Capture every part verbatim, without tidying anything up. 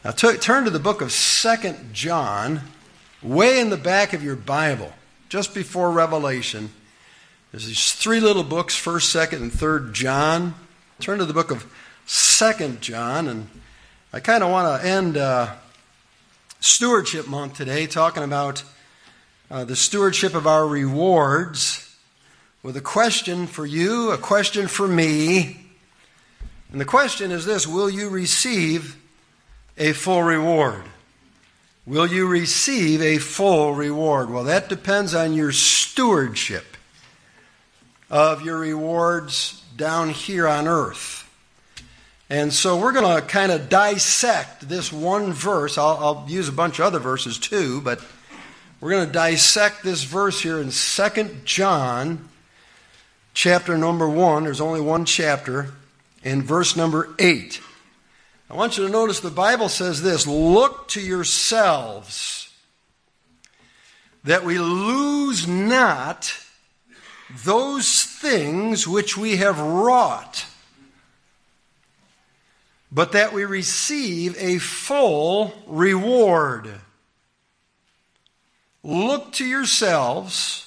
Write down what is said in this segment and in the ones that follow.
Now t- turn to the book of Second John, way in the back of your Bible, just before Revelation. There's these three little books, First, Second, and Third John. Turn to the book of Second John, and I kind of want to end uh, Stewardship Month today talking about uh, the stewardship of our rewards with a question for you, a question for me. And the question is this: will you receive a full reward? Will you receive a full reward? Well, that depends on your stewardship of your rewards down here on earth. And so we're going to kind of dissect this one verse. I'll, I'll use a bunch of other verses too, but we're going to dissect this verse here in Second John, chapter number one. There's only one chapter, and verse number eight. I want you to notice the Bible says this: look to yourselves that we lose not those things which we have wrought, but that we receive a full reward. Look to yourselves,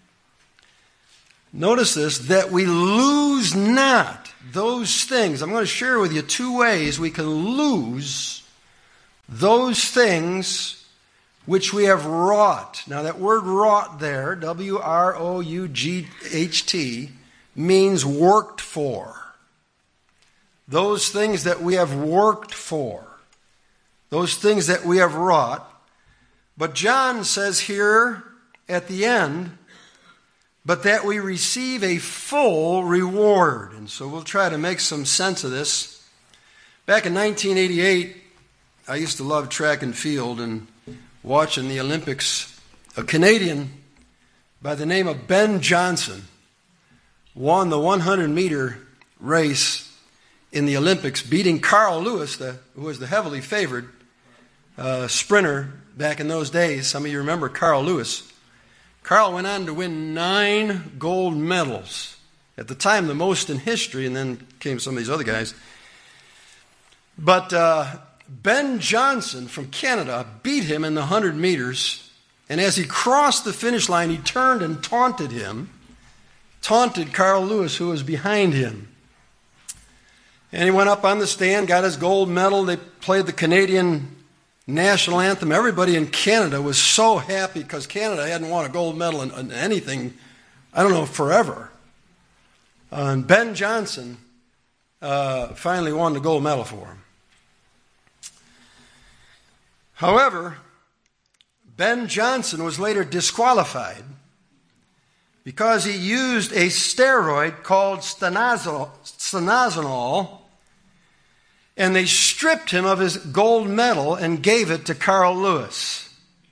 notice this, that we lose not those things. I'm going to share with you two ways we can lose those things which we have wrought. Now that word wrought there, W R O U G H T, means worked for. Those things that we have worked for. Those things that we have wrought. But John says here at the end, but that we receive a full reward. And so we'll try to make some sense of this. Back in nineteen eighty-eight, I used to love track and field, and watching the Olympics, a Canadian by the name of Ben Johnson won the hundred meter race in the Olympics, beating Carl Lewis, the, who was the heavily favored uh, sprinter back in those days. Some of you remember Carl Lewis. Carl went on to win nine gold medals. At the time, the most in history, and then came some of these other guys. But uh, Ben Johnson from Canada beat him in the hundred meters, and as he crossed the finish line, he turned and taunted him, taunted Carl Lewis, who was behind him. And he went up on the stand, got his gold medal. They played the Canadian national anthem. Everybody in Canada was so happy because Canada hadn't won a gold medal in, in anything, I don't know, forever. Uh, and Ben Johnson uh, finally won the gold medal for him. However, Ben Johnson was later disqualified because he used a steroid called stanozolol, stanozolol, and they stripped him of his gold medal and gave it to Carl Lewis.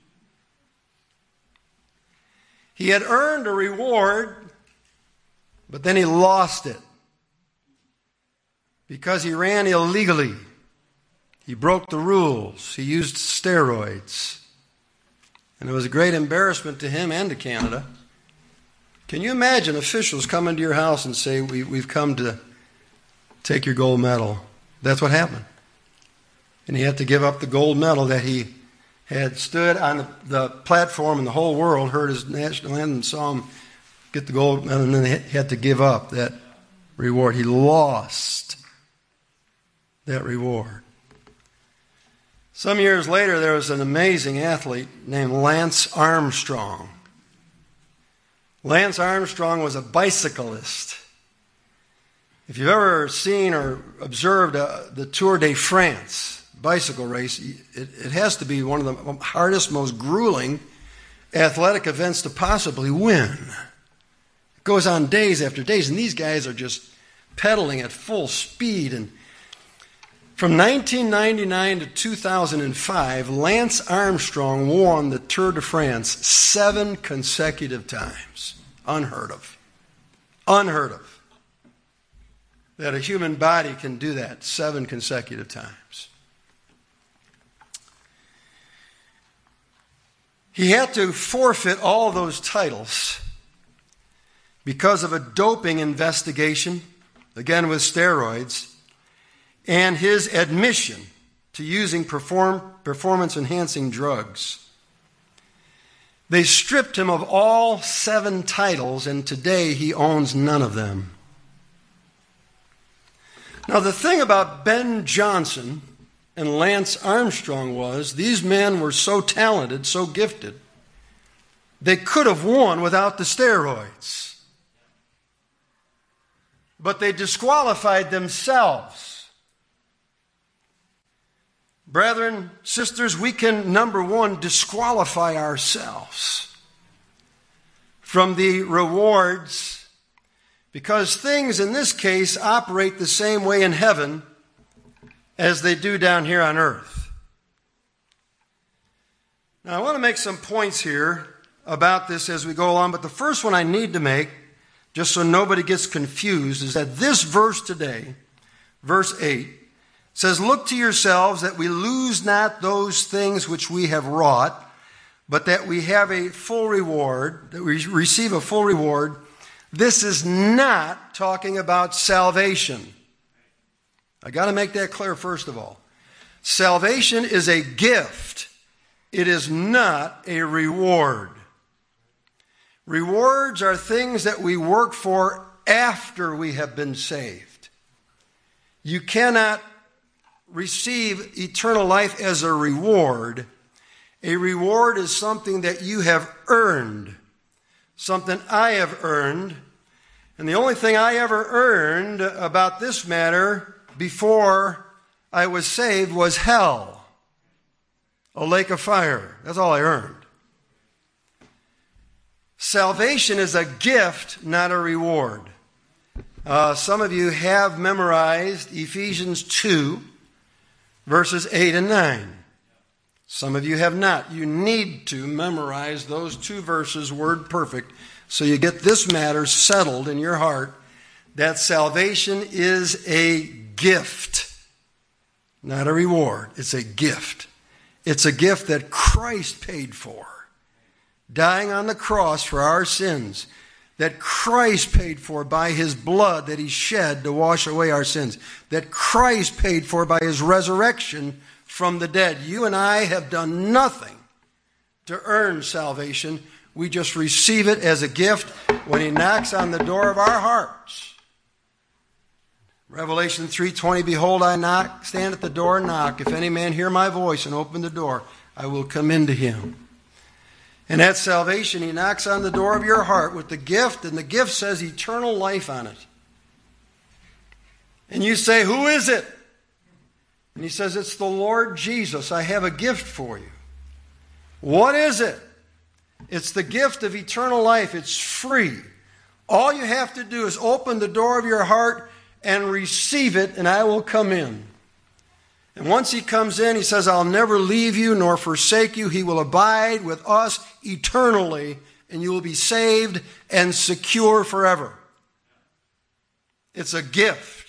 He had earned a reward, but then he lost it because he ran illegally. He broke the rules. He used steroids. And it was a great embarrassment to him and to Canada. Can you imagine officials come into your house and say, we, we've come to take your gold medal? That's what happened. And he had to give up the gold medal that he had stood on the, the platform, and the whole world heard his national anthem and saw him get the gold medal, and then he had to give up that reward. He lost that reward. Some years later, there was an amazing athlete named Lance Armstrong. Lance Armstrong was a bicyclist. If you've ever seen or observed uh, the Tour de France bicycle race, it, it has to be one of the hardest, most grueling athletic events to possibly win. It goes on days after days, and these guys are just pedaling at full speed. And from nineteen ninety-nine to two thousand five, Lance Armstrong won the Tour de France seven consecutive times. Unheard of. Unheard of. That a human body can do that seven consecutive times. He had to forfeit all those titles because of a doping investigation, again with steroids, and his admission to using perform, performance-enhancing drugs. They stripped him of all seven titles, and today he owns none of them. Now, the thing about Ben Johnson and Lance Armstrong was these men were so talented, so gifted, they could have won without the steroids. But they disqualified themselves. Brethren, sisters, we can, number one, disqualify ourselves from the rewards, because things in this case operate the same way in heaven as they do down here on earth. Now, I want to make some points here about this as we go along, but the first one I need to make, just so nobody gets confused, is that this verse today, verse eight, says, "Look to yourselves that we lose not those things which we have wrought, but that we have a full reward, that we receive a full reward." This is not talking about salvation. I got to make that clear first of all. Salvation is a gift. It is not a reward. Rewards are things that we work for after we have been saved. You cannot receive eternal life as a reward. A reward is something that you have earned, something I have earned. And the only thing I ever earned about this matter before I was saved was hell, a lake of fire. That's all I earned. Salvation is a gift, not a reward. Uh, some of you have memorized Ephesians two, verses eight and nine. Some of you have not. You need to memorize those two verses word perfect so you get this matter settled in your heart, that salvation is a gift, not a reward. It's a gift. It's a gift that Christ paid for, dying on the cross for our sins, that Christ paid for by his blood that he shed to wash away our sins, that Christ paid for by his resurrection from the dead. You and I have done nothing to earn salvation. We just receive it as a gift when he knocks on the door of our hearts. Revelation three twenty, "Behold, I knock, stand at the door and knock. If any man hear my voice and open the door, I will come into him." And at salvation, he knocks on the door of your heart with the gift, and the gift says eternal life on it. And you say, "Who is it?" And he says, "It's the Lord Jesus. I have a gift for you." What is it? It's the gift of eternal life. It's free. All you have to do is open the door of your heart and receive it, and I will come in. And once he comes in, he says, "I'll never leave you nor forsake you." He will abide with us eternally, and you will be saved and secure forever. It's a gift.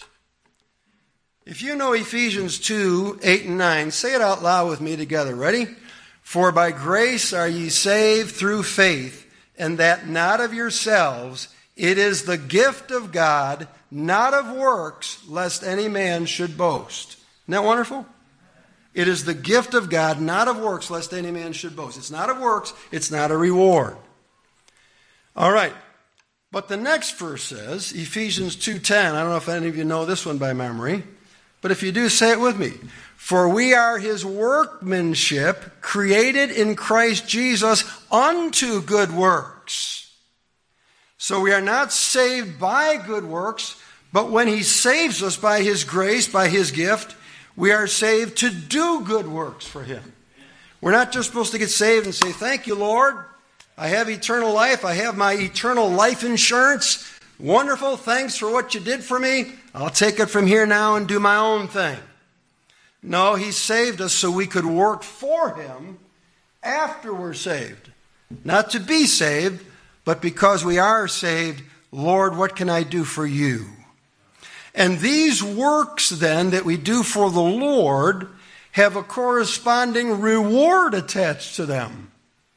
If you know Ephesians two, eight and nine, say it out loud with me together. Ready? "For by grace are ye saved through faith, and that not of yourselves. It is the gift of God, not of works, lest any man should boast." Isn't that wonderful? It is the gift of God, not of works, lest any man should boast. It's not of works. It's not a reward. All right. But the next verse says, Ephesians two ten. I don't know if any of you know this one by memory, but if you do, say it with me. "For we are his workmanship, created in Christ Jesus unto good works." So we are not saved by good works, but when he saves us by his grace, by his gift, we are saved to do good works for him. We're not just supposed to get saved and say, "Thank you, Lord. I have eternal life. I have my eternal life insurance. Wonderful. Thanks for what you did for me. I'll take it from here now and do my own thing." No, he saved us so we could work for him after we're saved. Not to be saved, but because we are saved, "Lord, what can I do for you?" And these works then that we do for the Lord have a corresponding reward attached to them.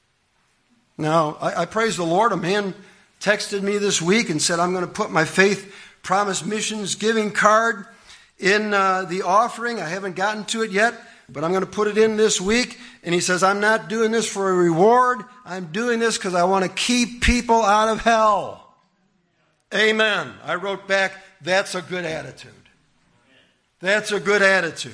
Now, I, I praise the Lord. A man texted me this week and said, "I'm going to put my Faith Promise Missions giving card in uh, the offering." I haven't gotten to it yet, but I'm going to put it in this week. And he says, I'm not doing this for a reward. I'm doing this because I want to keep people out of hell. Amen. I wrote back, that's a good attitude. That's a good attitude.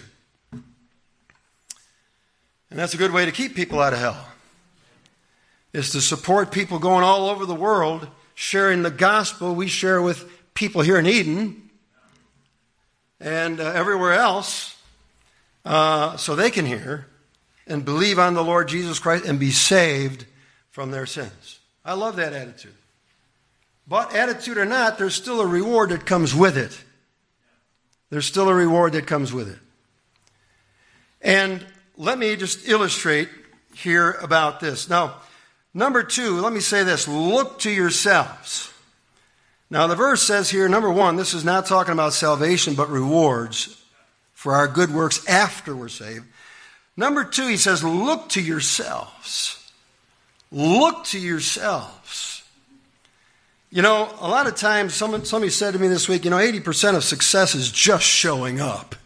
And that's a good way to keep people out of hell, is to support people going all over the world, sharing the gospel we share with people here in Eden and uh, everywhere else, uh, so they can hear and believe on the Lord Jesus Christ and be saved from their sins. I love that attitude. But attitude or not, there's still a reward that comes with it. There's still a reward that comes with it. And let me just illustrate here about this. Now, number two, let me say this. Look to yourselves. Now, the verse says here, number one, this is not talking about salvation, but rewards for our good works after we're saved. Number two, he says, look to yourselves. Look to yourselves. You know, a lot of times, someone, somebody said to me this week, you know, eighty percent of success is just showing up.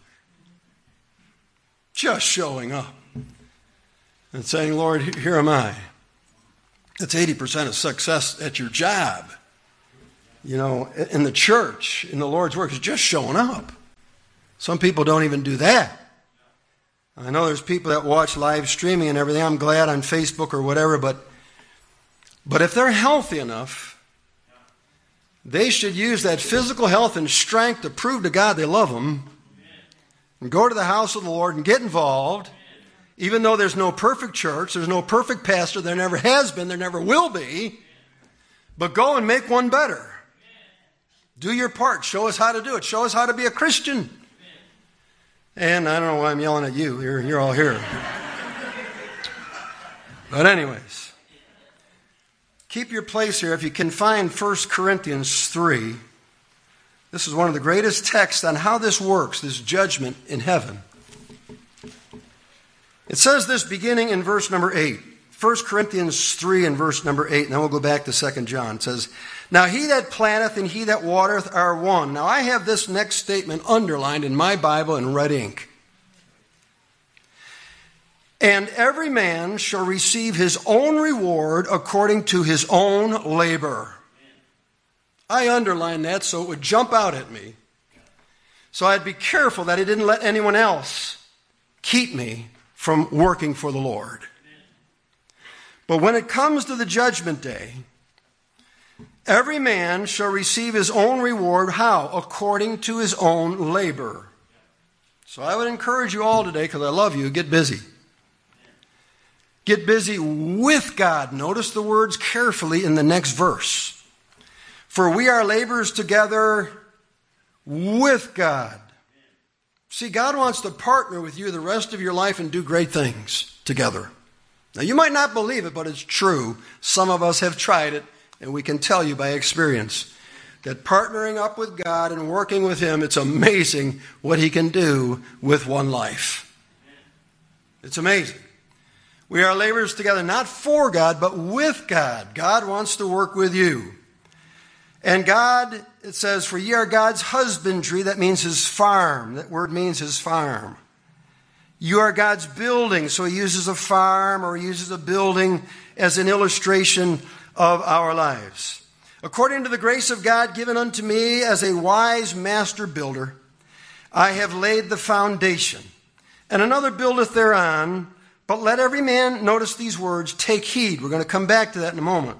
Just showing up. And saying, Lord, here am I. That's eighty percent of success at your job. You know, in the church, in the Lord's work, is just showing up. Some people don't even do that. I know there's people that watch live streaming and everything. I'm glad on Facebook or whatever, but but if they're healthy enough, they should use that physical health and strength to prove to God they love Him and go to the house of the Lord and get involved, even though there's no perfect church, there's no perfect pastor, there never has been, there never will be, but go and make one better. Do your part. Show us how to do it. Show us how to be a Christian. And I don't know why I'm yelling at you. You're, you're all here. But anyways, keep your place here. If you can find First Corinthians three, this is one of the greatest texts on how this works, this judgment in heaven. It says this beginning in verse number eight. First Corinthians three and verse number eight, and then we'll go back to Second John. It says, now he that planteth and he that watereth are one. Now I have this next statement underlined in my Bible in red ink. And every man shall receive his own reward according to his own labor. I underlined that so it would jump out at me. So I'd be careful that I didn't let anyone else keep me from working for the Lord. But when it comes to the judgment day, every man shall receive his own reward. How? According to his own labor. So I would encourage you all today, because I love you, get busy. Get busy with God. Notice the words carefully in the next verse. For we are laborers together with God. See, God wants to partner with you the rest of your life and do great things together. Now, you might not believe it, but it's true. Some of us have tried it, and we can tell you by experience that partnering up with God and working with Him, it's amazing what He can do with one life. It's amazing. We are laborers together, not for God, but with God. God wants to work with you. And God, it says, for ye are God's husbandry. That means His farm. That word means His farm. You are God's building. So He uses a farm or He uses a building as an illustration of our lives. According to the grace of God given unto me as a wise master builder, I have laid the foundation, and another buildeth thereon. But let every man, notice these words, take heed. We're going to come back to that in a moment.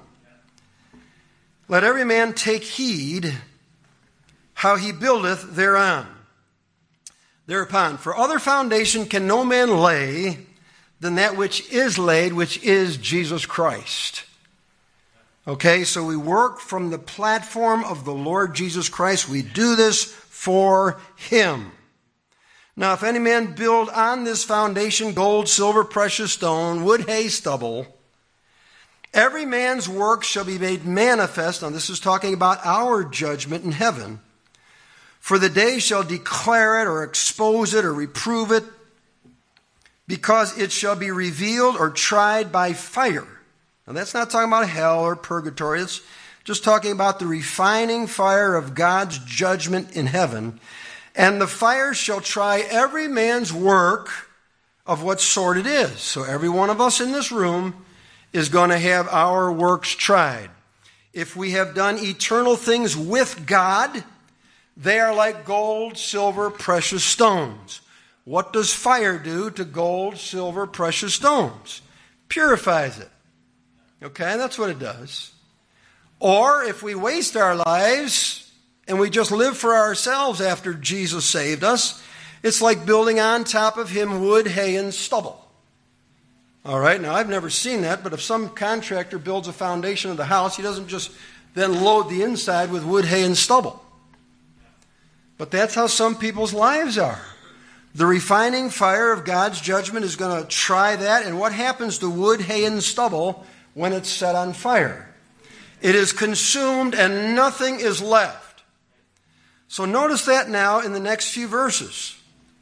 Let every man take heed how he buildeth thereon. Thereupon, for other foundation can no man lay than that which is laid, which is Jesus Christ. Okay, so we work from the platform of the Lord Jesus Christ. We do this for Him. Now, if any man build on this foundation gold, silver, precious stone, wood, hay, stubble, every man's work shall be made manifest. Now, this is talking about our judgment in heaven. For the day shall declare it or expose it or reprove it, because it shall be revealed or tried by fire. Now, that's not talking about hell or purgatory. It's just talking about the refining fire of God's judgment in heaven. And the fire shall try every man's work of what sort it is. So every one of us in this room is going to have our works tried. If we have done eternal things with God, they are like gold, silver, precious stones. What does fire do to gold, silver, precious stones? Purifies it. Okay, that's what it does. Or if we waste our lives and we just live for ourselves after Jesus saved us, it's like building on top of him wood, hay, and stubble. All right, now I've never seen that, but if some contractor builds a foundation of the house, he doesn't just then load the inside with wood, hay, and stubble. But that's how some people's lives are. The refining fire of God's judgment is going to try that, and what happens to wood, hay, and stubble when it's set on fire? It is consumed and nothing is left. So notice that now in the next few verses.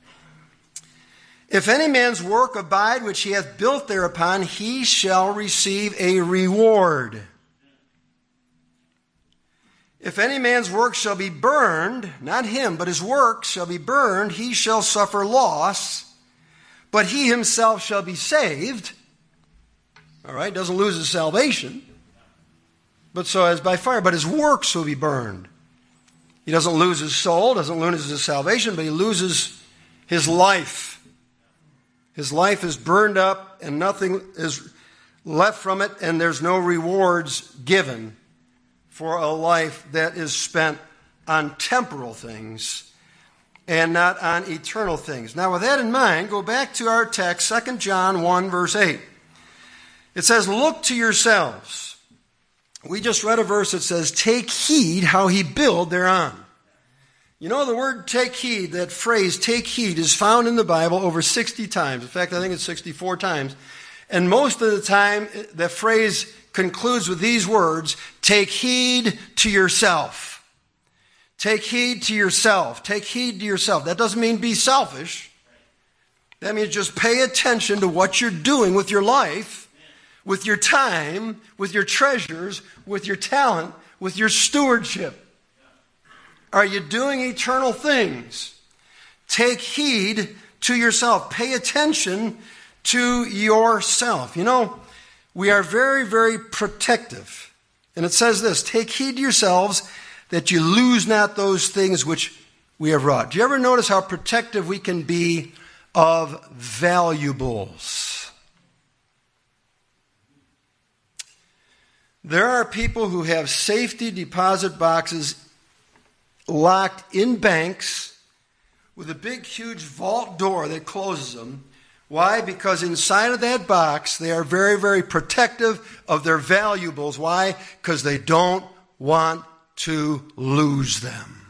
If any man's work abide which he hath built thereupon, he shall receive a reward. If any man's work shall be burned, not him, but his work shall be burned, he shall suffer loss, but he himself shall be saved. All right, doesn't lose his salvation, but so as by fire, but his works will be burned. He doesn't lose his soul, doesn't lose his salvation, but he loses his life. His life is burned up and nothing is left from it, and there's no rewards given for a life that is spent on temporal things and not on eternal things. Now, with that in mind, go back to our text, Second John one, verse eight. It says, look to yourselves. We just read a verse that says, take heed how he build thereon. You know, the word take heed, that phrase take heed, is found in the Bible over sixty times. In fact, I think it's sixty-four times. And most of the time, the phrase concludes with these words, take heed to yourself. Take heed to yourself. Take heed to yourself. That doesn't mean be selfish. That means just pay attention to what you're doing with your life, with your time, with your treasures, with your talent, with your stewardship. Are you doing eternal things? Take heed to yourself. Pay attention to yourself. You know, we are very, very protective. And it says this, take heed to yourselves that you lose not those things which we have wrought. Do you ever notice how protective we can be of valuables? There are people who have safety deposit boxes locked in banks with a big, huge vault door that closes them. Why? Because inside of that box, they are very, very protective of their valuables. Why? Because they don't want to lose them.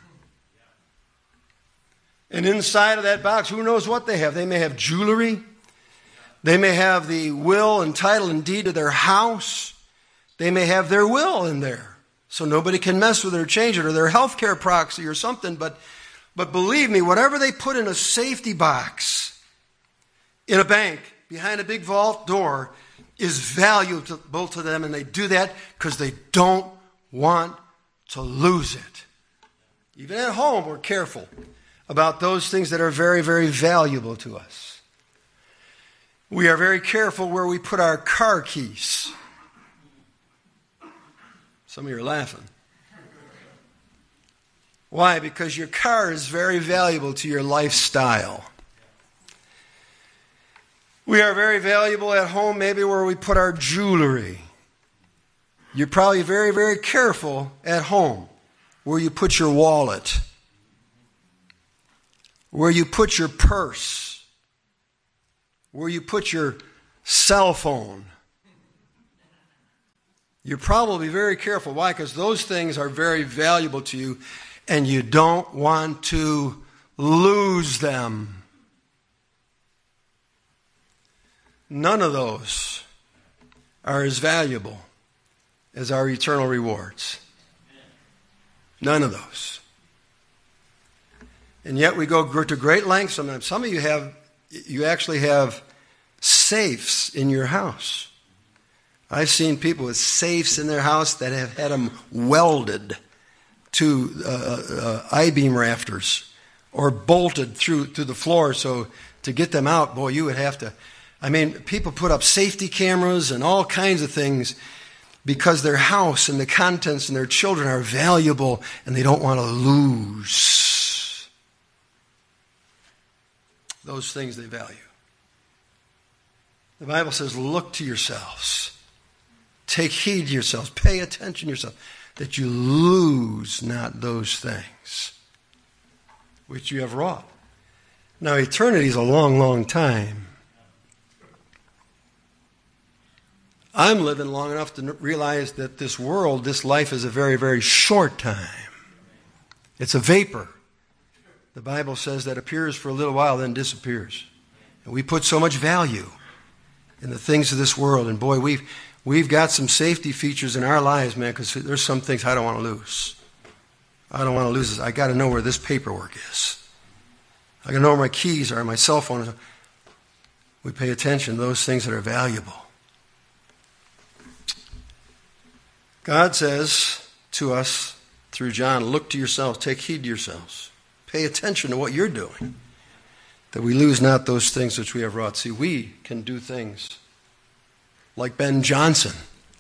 And inside of that box, who knows what they have? They may have jewelry. They may have the will and title and deed of their house. They may have their will in there, so nobody can mess with it or change it, or their health care proxy or something. But, but believe me, whatever they put in a safety box in a bank behind a big vault door is valuable to them, and they do that because they don't want to lose it. Even at home, we're careful about those things that are very, very valuable to us. We are very careful where we put our car keys. Some of you are laughing. Why? Because your car is very valuable to your lifestyle. We are very valuable at home, maybe where we put our jewelry. You're probably very, very careful at home where you put your wallet, where you put your purse, where you put your cell phone. You're probably very careful. Why? Because those things are very valuable to you, and you don't want to lose them. None of those are as valuable as our eternal rewards. None of those. And yet we go to great lengths sometimes. Some of you have, you actually have safes in your house. I've seen people with safes in their house that have had them welded to uh, uh, I-beam rafters or bolted through to the floor so to get them out, boy, you would have to. I mean, people put up safety cameras and all kinds of things because their house and the contents and their children are valuable and they don't want to lose those things they value. The Bible says, look to yourselves. Take heed to yourselves. Pay attention to yourselves, that you lose not those things which you have wrought. Now, eternity is a long, long time. I'm living long enough to realize that this world, this life is a very, very short time. It's a vapor. The Bible says that appears for a little while, then disappears. And we put so much value in the things of this world. And boy, we've, we've got some safety features in our lives, man, because there's some things I don't want to lose. I don't want to lose this. I got to know where this paperwork is. I got to know where my keys are, my cell phone is. We pay attention to those things that are valuable. God says to us through John, look to yourselves, take heed to yourselves. Pay attention to what you're doing, that we lose not those things which we have wrought. See, we can do things like Ben Johnson,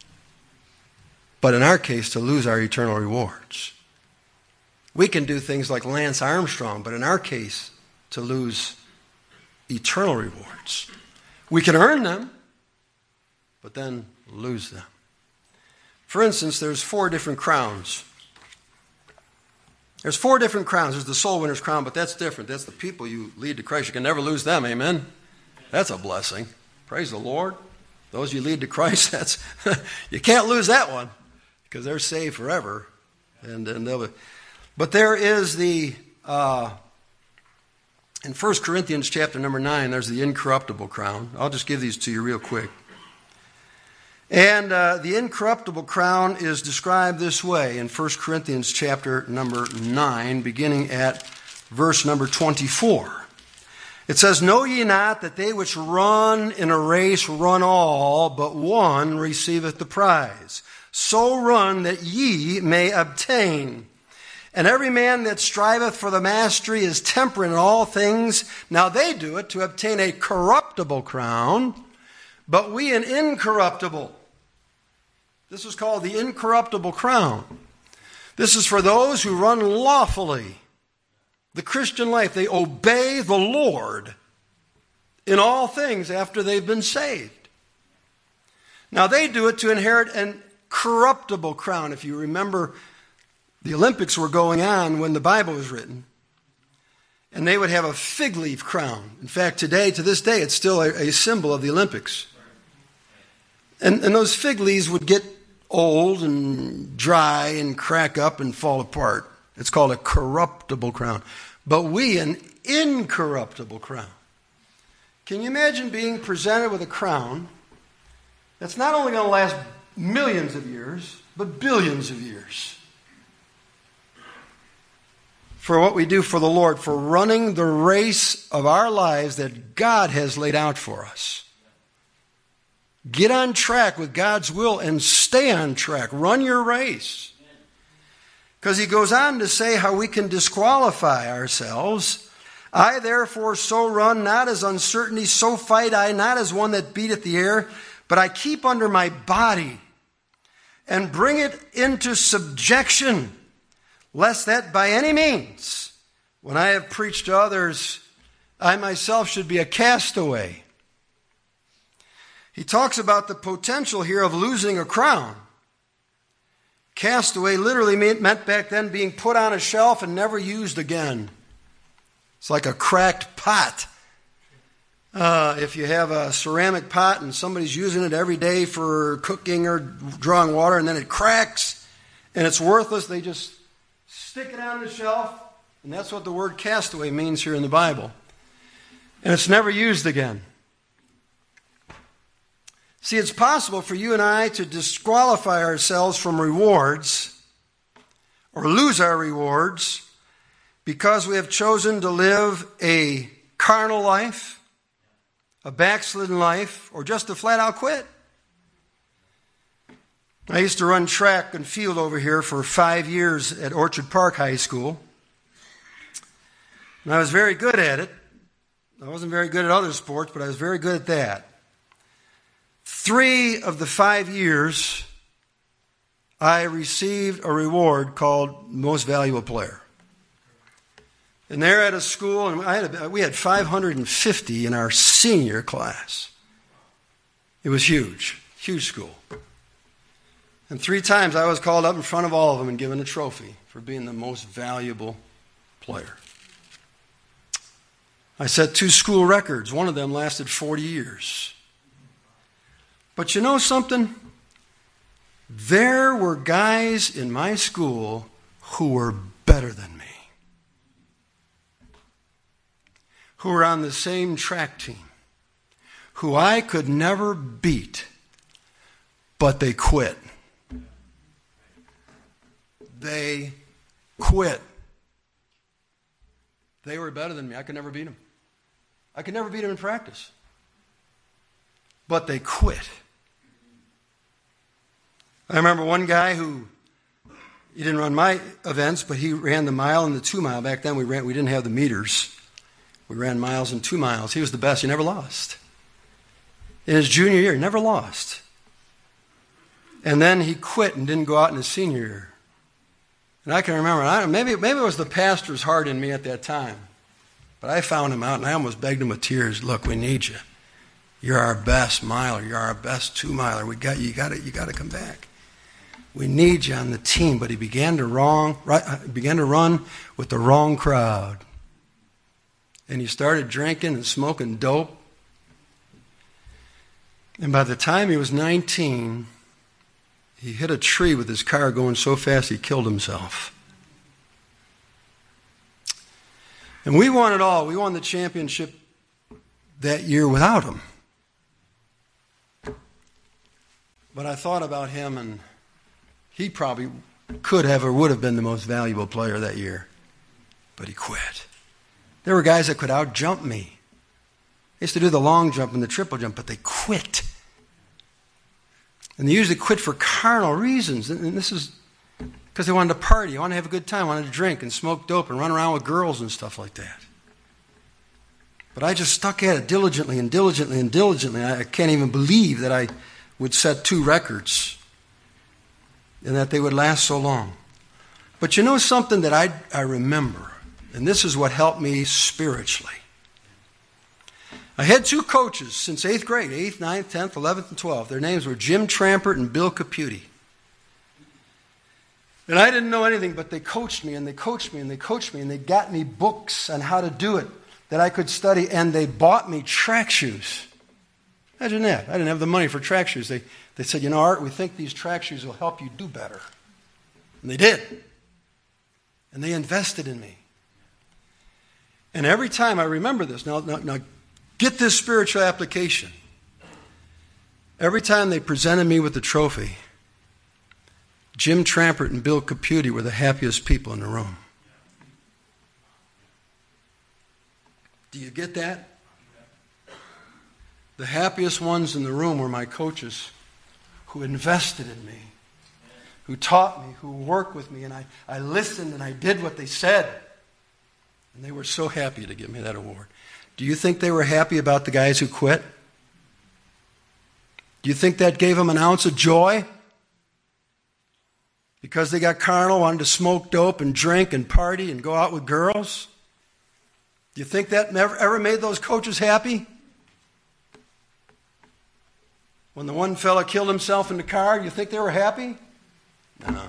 but in our case, to lose our eternal rewards. We can do things like Lance Armstrong, but in our case, to lose eternal rewards. We can earn them, but then lose them. For instance, there's four different crowns. There's four different crowns. There's the soul winner's crown, but that's different. That's the people you lead to Christ. You can never lose them, amen? That's a blessing. Praise the Lord. Those you lead to Christ, that's you can't lose that one because they're saved forever. And, and they'll be, but there is the, uh, in First Corinthians chapter number nine, there's the incorruptible crown. I'll just give these to you real quick. And uh, the incorruptible crown is described this way in First Corinthians chapter number nine, beginning at verse number twenty-four. It says, know ye not that they which run in a race run all, but one receiveth the prize. So run that ye may obtain. And every man that striveth for the mastery is temperate in all things. Now they do it to obtain a corruptible crown, but we an incorruptible. This is called the incorruptible crown. This is for those who run lawfully. The Christian life, they obey the Lord in all things after they've been saved. Now they do it to inherit an corruptible crown. If you remember, the Olympics were going on when the Bible was written. And they would have a fig leaf crown. In fact, today, to this day, it's still a, a symbol of the Olympics. And, and those fig leaves would get old and dry and crack up and fall apart. It's called a corruptible crown. But we, an incorruptible crown. Can you imagine being presented with a crown that's not only going to last millions of years, but billions of years? For what we do for the Lord, for running the race of our lives that God has laid out for us. Get on track with God's will and stay on track. Run your race. Because he goes on to say how we can disqualify ourselves. I therefore so run, not as uncertainty, so fight I, not as one that beateth the air, but I keep under my body and bring it into subjection, lest that by any means, when I have preached to others, I myself should be a castaway. He talks about the potential here of losing a crown. Castaway literally meant back then being put on a shelf and never used again. It's like a cracked pot. Uh, if you have a ceramic pot and somebody's using it every day for cooking or drawing water and then it cracks and it's worthless, they just stick it on the shelf. And that's what the word castaway means here in the Bible. And it's never used again. See, it's possible for you and I to disqualify ourselves from rewards or lose our rewards because we have chosen to live a carnal life, a backslidden life, or just to flat out quit. I used to run track and field over here for five years at Orchard Park High School. And I was very good at it. I wasn't very good at other sports, but I was very good at that. Three of the five years, I received a reward called Most Valuable Player. And they're at a school, and I had a, we had five hundred fifty in our senior class. It was huge, huge school. And three times I was called up in front of all of them and given a trophy for being the most valuable player. I set two school records. One of them lasted forty years. But you know something? There were guys in my school who were better than me, who were on the same track team, who I could never beat, but they quit. They quit. They were better than me. I could never beat them. I could never beat them in practice. But they quit. I remember one guy who, he didn't run my events, but he ran the mile and the two mile. Back then we ran, we didn't have the meters. We ran miles and two miles. He was the best. He never lost. In his junior year, he never lost. And then he quit and didn't go out in his senior year. And I can remember, I don't, maybe, maybe it was the pastor's heart in me at that time. But I found him out, and I almost begged him with tears, look, we need you. You're our best miler. You're our best two-miler. We got, you got to, you got to come back. We need you on the team. But he began to, wrong, right, began to run with the wrong crowd. And he started drinking and smoking dope. And by the time he was nineteen, he hit a tree with his car going so fast he killed himself. And we won it all. We won the championship that year without him. But I thought about him, and he probably could have or would have been the most valuable player that year. But he quit. There were guys that could out-jump me. They used to do the long jump and the triple jump, but they quit. And they usually quit for carnal reasons. And this is because they wanted to party, wanted to have a good time, wanted to drink and smoke dope and run around with girls and stuff like that. But I just stuck at it diligently and diligently and diligently. I can't even believe that I would set two records and that they would last so long. But you know something that I, I remember, and this is what helped me spiritually. I had two coaches since eighth grade, eighth, ninth, tenth, eleventh, and twelfth. Their names were Jim Trampert and Bill Caputi. And I didn't know anything, but they coached me, and they coached me, and they coached me, and they got me books on how to do it that I could study, and they bought me track shoes. Imagine that. I didn't have the money for track shoes. They, they said, you know, Art, we think these track shoes will help you do better. And they did. And they invested in me. And every time I remember this, now, now, now get this spiritual application. Every time they presented me with the trophy, Jim Trampert and Bill Caputi were the happiest people in the room. Do you get that? The happiest ones in the room were my coaches who invested in me, who taught me, who worked with me, and I, I listened and I did what they said. And they were so happy to give me that award. Do you think they were happy about the guys who quit? Do you think that gave them an ounce of joy? Because they got carnal, wanted to smoke dope and drink and party and go out with girls? Do you think that never ever made those coaches happy? When the one fella killed himself in the car, you think they were happy? No.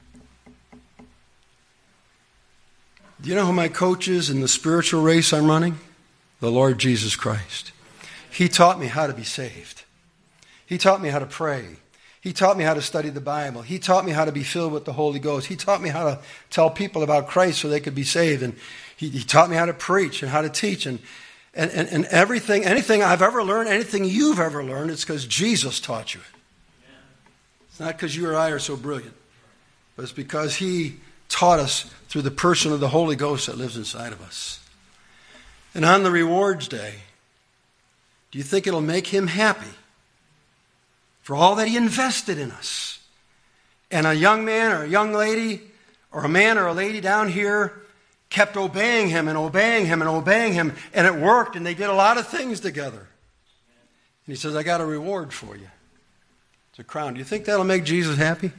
Do you know who my coach is in the spiritual race I'm running? The Lord Jesus Christ. He taught me how to be saved. He taught me how to pray. He taught me how to study the Bible. He taught me how to be filled with the Holy Ghost. He taught me how to tell people about Christ so they could be saved. And he, he taught me how to preach and how to teach. And, and, and, and everything, anything I've ever learned, anything you've ever learned, it's because Jesus taught you it. It's not because you or I are so brilliant, but it's because He taught us through the person of the Holy Ghost that lives inside of us. And on the rewards day, do you think it'll make Him happy for all that He invested in us? And a young man or a young lady or a man or a lady down here kept obeying him and obeying him and obeying him, and it worked, and they did a lot of things together. And he says, I got a reward for you. It's a crown. Do you think that'll make Jesus happy?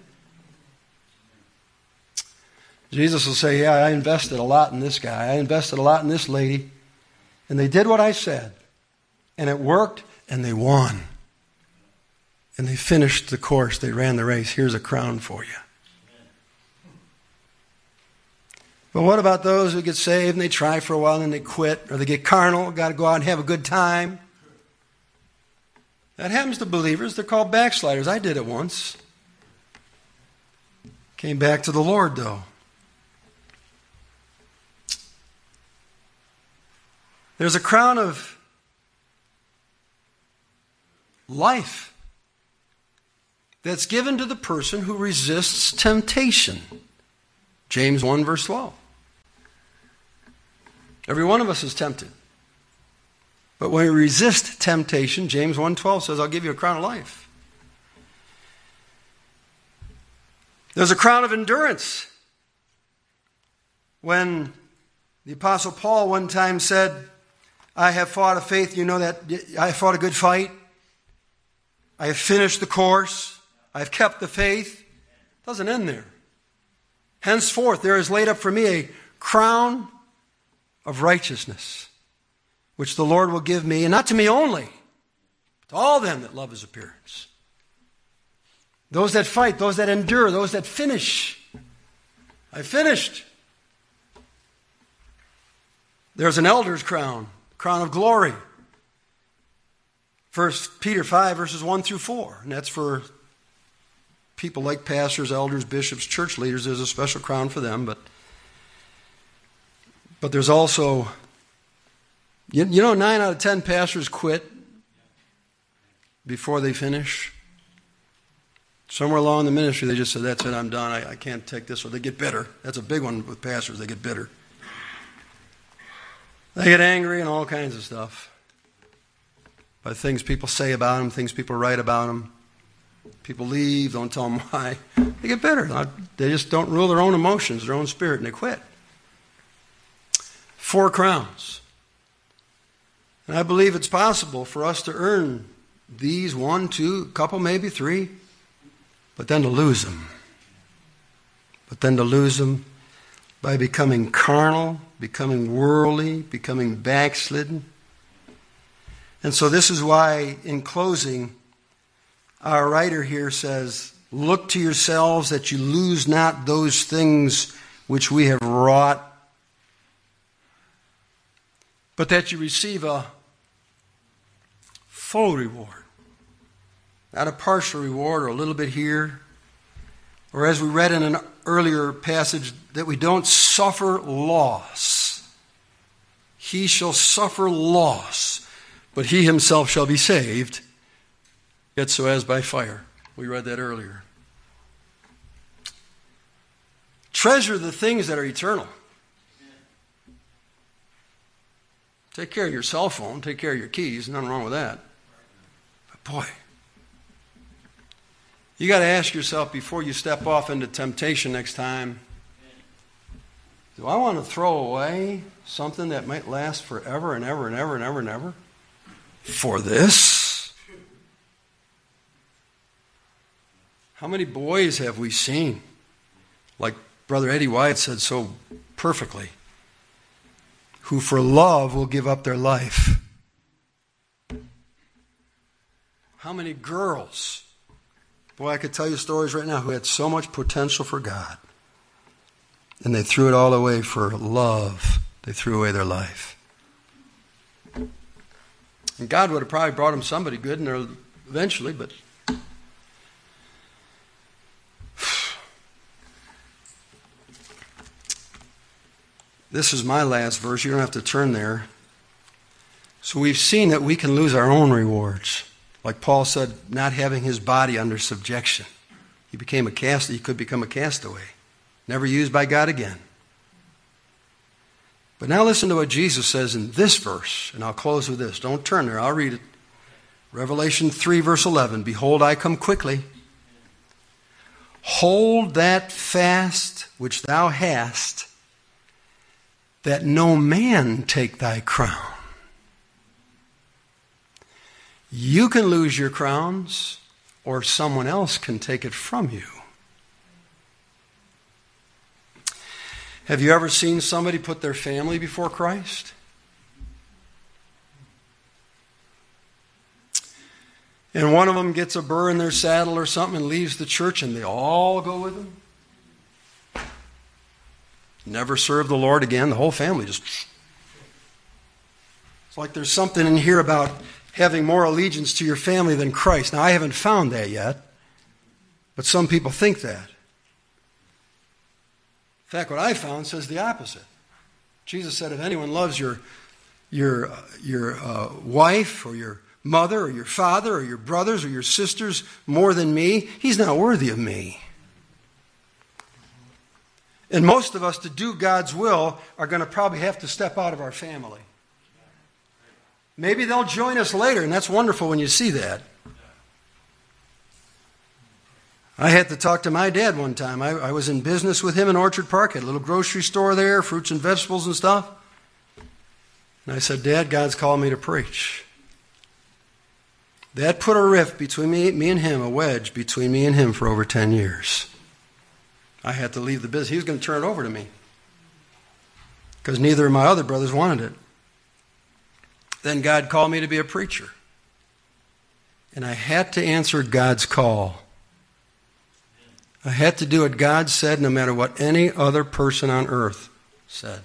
Jesus will say, yeah, I invested a lot in this guy. I invested a lot in this lady. And they did what I said. And it worked, and they won. And they finished the course. They ran the race. Here's a crown for you. But what about those who get saved and they try for a while and then they quit, or they get carnal, got to go out and have a good time? That happens to believers. They're called backsliders. I did it once. Came back to the Lord, though. There's a crown of life that's given to the person who resists temptation. James one, verse twelve. Every one of us is tempted. But when we resist temptation, James one twelve says, I'll give you a crown of life. There's a crown of endurance. When the Apostle Paul one time said, I have fought a faith, you know that, I have fought a good fight. I have finished the course. I have kept the faith. It doesn't end there. Henceforth, there is laid up for me a crown of righteousness, which the Lord will give me, and not to me only, but to all them that love his appearance. Those that fight, those that endure, those that finish. I finished. There's an elder's crown, crown of glory. First Peter five, verses one through four, and that's for people like pastors, elders, bishops, church leaders. There's a special crown for them, but but there's also, you, you know, nine out of ten pastors quit before they finish. Somewhere along the ministry, they just said, that's it, I'm done, I, I can't take this, or they get bitter. That's a big one with pastors, they get bitter. They get angry and all kinds of stuff by things people say about them, things people write about them. People leave, don't tell them why. They get bitter. They just don't rule their own emotions, their own spirit, and they quit. Four crowns. And I believe it's possible for us to earn these, one, two, a couple, maybe three, but then to lose them. But then to lose them by becoming carnal, becoming worldly, becoming backslidden. And so this is why, in closing, our writer here says, look to yourselves that you lose not those things which we have wrought, but that you receive a full reward. Not a partial reward or a little bit here. Or as we read in an earlier passage, that we don't suffer loss. He shall suffer loss, but he himself shall be saved, yet so as by fire. We read that earlier. Treasure the things that are eternal. Take care of your cell phone, take care of your keys, nothing wrong with that. But boy, you got to ask yourself before you step off into temptation next time, do I want to throw away something that might last forever and ever and ever and ever and ever for this? How many boys have we seen, like Brother Eddie Wyatt said so perfectly, who for love will give up their life? How many girls, boy, I could tell you stories right now, who had so much potential for God, and they threw it all away for love. They threw away their life. And God would have probably brought them somebody good in there eventually, but this is my last verse. You don't have to turn there. So we've seen that we can lose our own rewards. Like Paul said, not having his body under subjection. He became a cast. He could become a castaway. Never used by God again. But now listen to what Jesus says in this verse, and I'll close with this. Don't turn there. I'll read it. Revelation three, verse eleven. Behold, I come quickly. Hold that fast which thou hast, that no man take thy crown. You can lose your crowns, or someone else can take it from you. Have you ever seen somebody put their family before Christ? And one of them gets a burr in their saddle or something and leaves the church, and they all go with him? Never serve the Lord again. The whole family just... It's like there's something in here about having more allegiance to your family than Christ. Now, I haven't found that yet, but some people think that. In fact, what I found says the opposite. Jesus said, if anyone loves your, your, uh, your uh, wife or your mother or your father or your brothers or your sisters more than me, he's not worthy of me. And most of us, to do God's will, are going to probably have to step out of our family. Maybe they'll join us later, and that's wonderful when you see that. I had to talk to my dad one time. I, I was in business with him in Orchard Park, had a little grocery store there, fruits and vegetables and stuff. And I said, Dad, God's called me to preach. That put a rift between me, me and him, a wedge between me and him for over ten years. I had to leave the business. He was going to turn it over to me because neither of my other brothers wanted it. Then God called me to be a preacher. And I had to answer God's call. I had to do what God said no matter what any other person on earth said.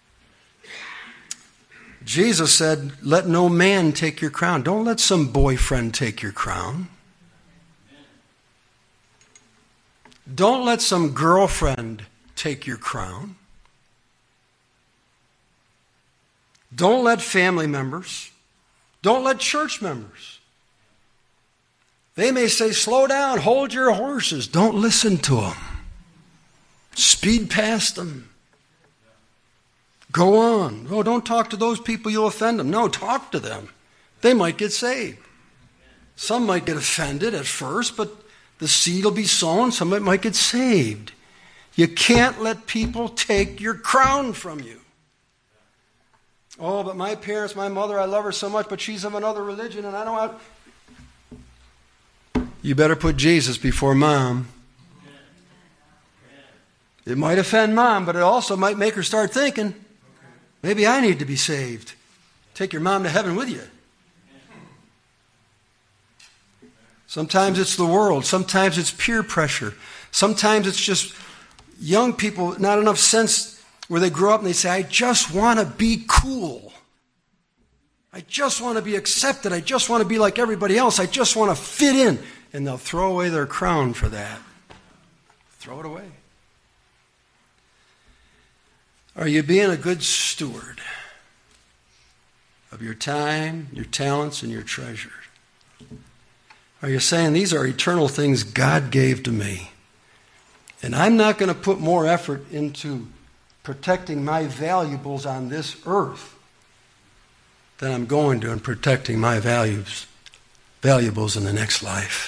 Jesus said, let no man take your crown. Don't let some boyfriend take your crown. Don't let some girlfriend take your crown. Don't let family members. Don't let church members. They may say, slow down, hold your horses. Don't listen to them. Speed past them. Go on. Oh, don't talk to those people, you'll offend them. No, talk to them. They might get saved. Some might get offended at first, but the seed will be sown. Somebody might get saved. You can't let people take your crown from you. Oh, but my parents, my mother, I love her so much, but she's of another religion, and I don't have... You better put Jesus before Mom. It might offend Mom, but it also might make her start thinking, maybe I need to be saved. Take your mom to heaven with you. Sometimes it's the world. Sometimes it's peer pressure. Sometimes it's just young people, not enough sense where they grow up and they say, I just want to be cool. I just want to be accepted. I just want to be like everybody else. I just want to fit in. And they'll throw away their crown for that. Throw it away. Are you being a good steward of your time, your talents, and your treasures? Are you saying these are eternal things God gave to me? And I'm not going to put more effort into protecting my valuables on this earth than I'm going to in protecting my values, valuables in the next life.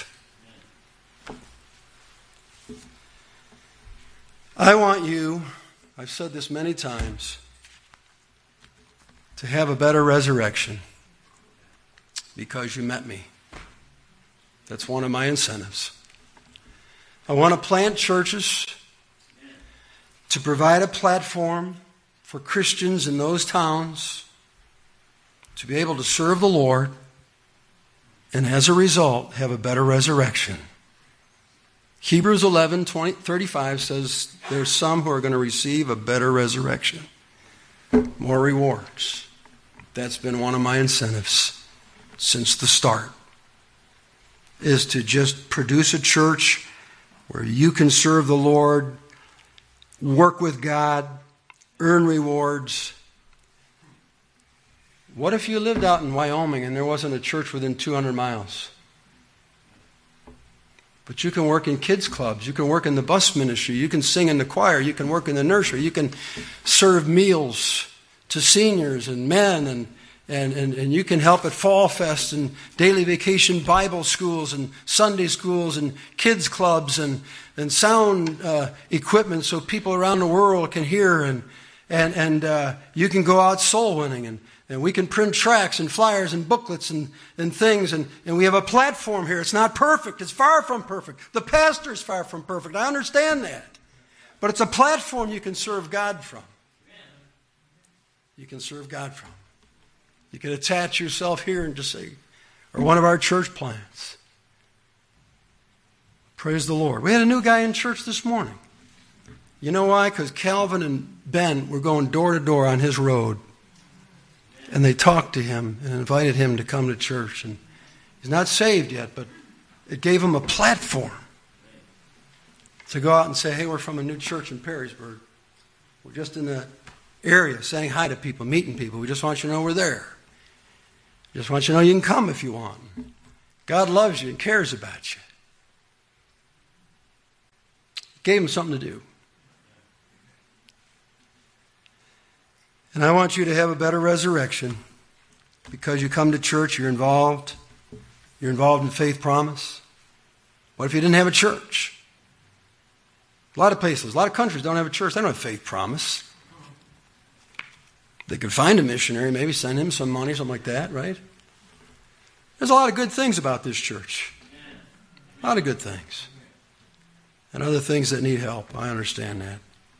I want you, I've said this many times, to have a better resurrection because you met me. That's one of my incentives. I want to plant churches to provide a platform for Christians in those towns to be able to serve the Lord and as a result have a better resurrection. Hebrews eleven twenty, thirty-five says there's some who are going to receive a better resurrection. More rewards. That's been one of my incentives since the start. Is to just produce a church where you can serve the Lord, work with God, earn rewards. What if you lived out in Wyoming and there wasn't a church within two hundred miles? But you can work in kids clubs, you can work in the bus ministry, you can sing in the choir, you can work in the nursery, you can serve meals to seniors and men, and And, and, and you can help at Fall Fest and daily vacation Bible schools and Sunday schools and kids clubs and, and sound uh, equipment so people around the world can hear. And, And, and uh, you can go out soul winning, and, and we can print tracts and flyers and booklets and, and things. And, and we have a platform here. It's not perfect. It's far from perfect. The pastor's far from perfect. I understand that. But it's a platform you can serve God from. You can serve God from. You can attach yourself here and just say, or one of our church plants. Praise the Lord. We had a new guy in church this morning. You know why? Because Calvin and Ben were going door to door on his road. And they talked to him and invited him to come to church. And he's not saved yet, but it gave him a platform to go out and say, hey, we're from a new church in Perrysburg. We're just in the area saying hi to people, meeting people. We just want you to know we're there. Just want you to know you can come if you want. God loves you and cares about you. Gave him something to do. And I want you to have a better resurrection because you come to church, you're involved. You're involved in Faith Promise. What if you didn't have a church? A lot of places, a lot of countries don't have a church. They don't have Faith Promise. They could find a missionary, maybe send him some money, something like that, right? There's a lot of good things about this church. A lot of good things. And other things that need help. I understand that.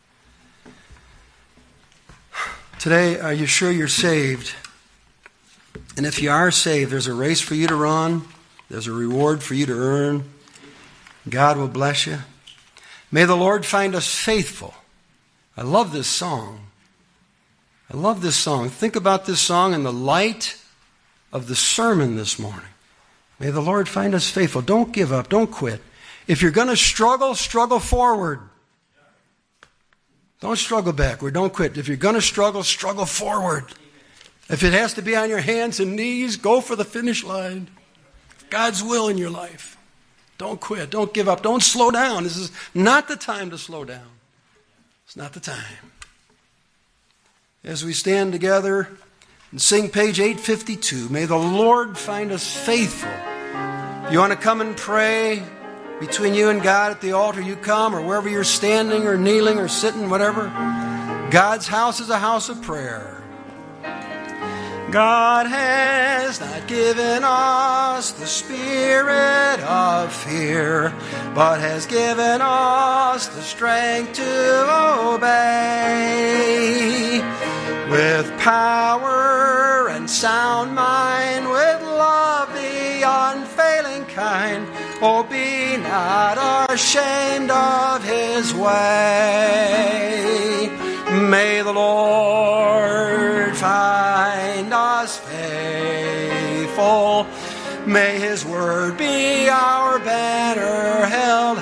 Today, are you sure you're saved? And if you are saved, there's a race for you to run. There's a reward for you to earn. God will bless you. May the Lord find us faithful. I love this song. I love this song. Think about this song in the light of the sermon this morning. May the Lord find us faithful. Don't give up. Don't quit. If you're going to struggle, struggle forward. Don't struggle backward. Don't quit. If you're going to struggle, struggle forward. If it has to be on your hands and knees, go for the finish line. God's will in your life. Don't quit. Don't give up. Don't slow down. This is not the time to slow down. It's not the time. As we stand together and sing page eight fifty-two, may the Lord find us faithful. If you want to come and pray between you and God at the altar, you come, or wherever you're standing or kneeling or sitting, whatever. God's house is a house of prayer. God has not given us the spirit of fear, but has given us the strength to obey. With power and sound mind, with love the unfailing kind, oh, be not ashamed of his way. May the Lord find us faithful. May his word be our banner held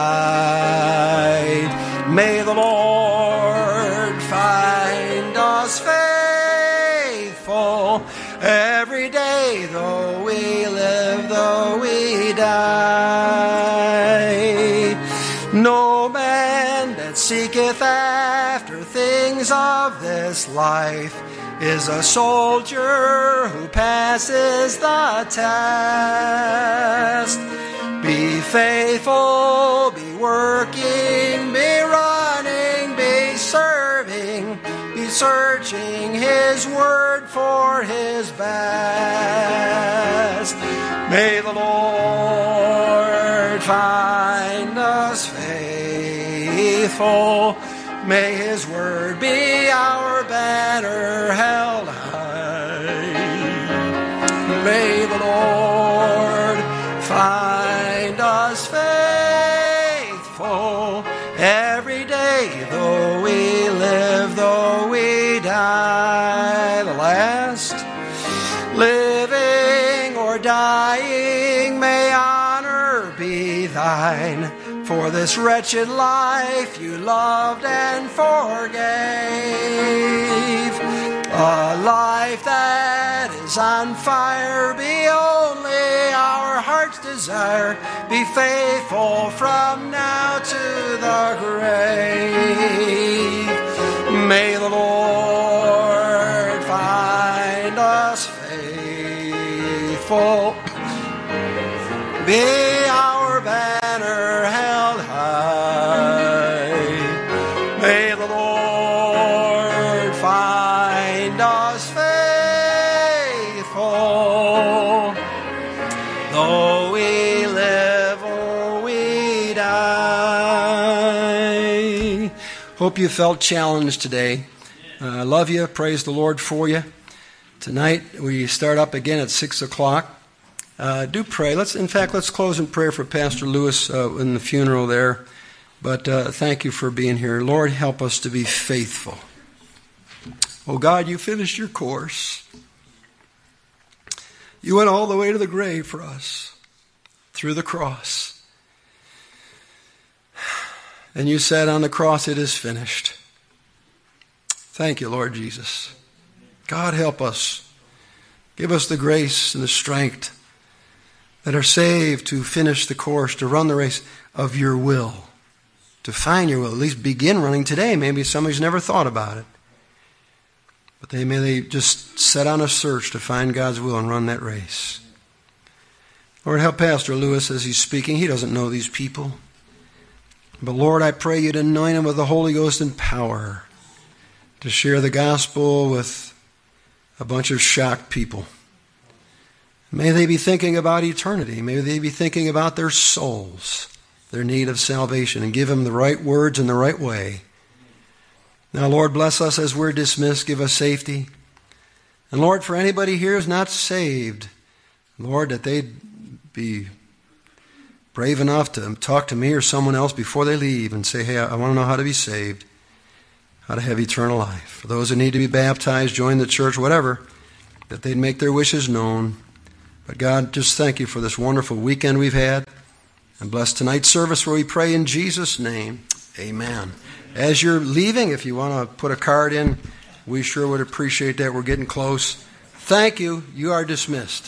high. May the Lord find us faithful every day, though we live, though we die. No man that seeketh after things of this life is a soldier who passes the test. Be faithful, be working, be running, be serving, be searching his word for his best. May the Lord find us faithful. May his word be our banner held high. May the Lord find us faithful every day, though we live, though we die. The last, living or dying, may honor be thine. For this wretched life you loved and forgave, a life that is on fire, be only our heart's desire. Be faithful from now to the grave. May the Lord find us faithful, be our banner held high. May the Lord Oh, we live, oh, we die. Hope you felt challenged today. I uh, love you. Praise the Lord for you. Tonight we start up again at six o'clock. Uh, do pray. Let's, in fact, let's close in prayer for Pastor Lewis uh, in the funeral there. But uh, thank you for being here. Lord, help us to be faithful. Oh God, you finished your course. You went all the way to the grave for us, through the cross. And you said on the cross, it is finished. Thank you, Lord Jesus. God, help us. Give us the grace and the strength that are saved to finish the course, to run the race of your will, to find your will, at least begin running today. Maybe somebody's never thought about it. But they may they just set on a search to find God's will and run that race. Lord, help Pastor Lewis as he's speaking. He doesn't know these people. But Lord, I pray you'd anoint him with the Holy Ghost and power to share the gospel with a bunch of shocked people. May they be thinking about eternity. May they be thinking about their souls, their need of salvation, and give them the right words in the right way. Now, Lord, bless us as we're dismissed. Give us safety. And Lord, for anybody here who's not saved, Lord, that they'd be brave enough to talk to me or someone else before they leave and say, hey, I want to know how to be saved, how to have eternal life. For those who need to be baptized, join the church, whatever, that they'd make their wishes known. But God, just thank you for this wonderful weekend we've had. And bless tonight's service where we pray in Jesus' name. Amen. As you're leaving, if you want to put a card in, we sure would appreciate that. We're getting close. Thank you. You are dismissed.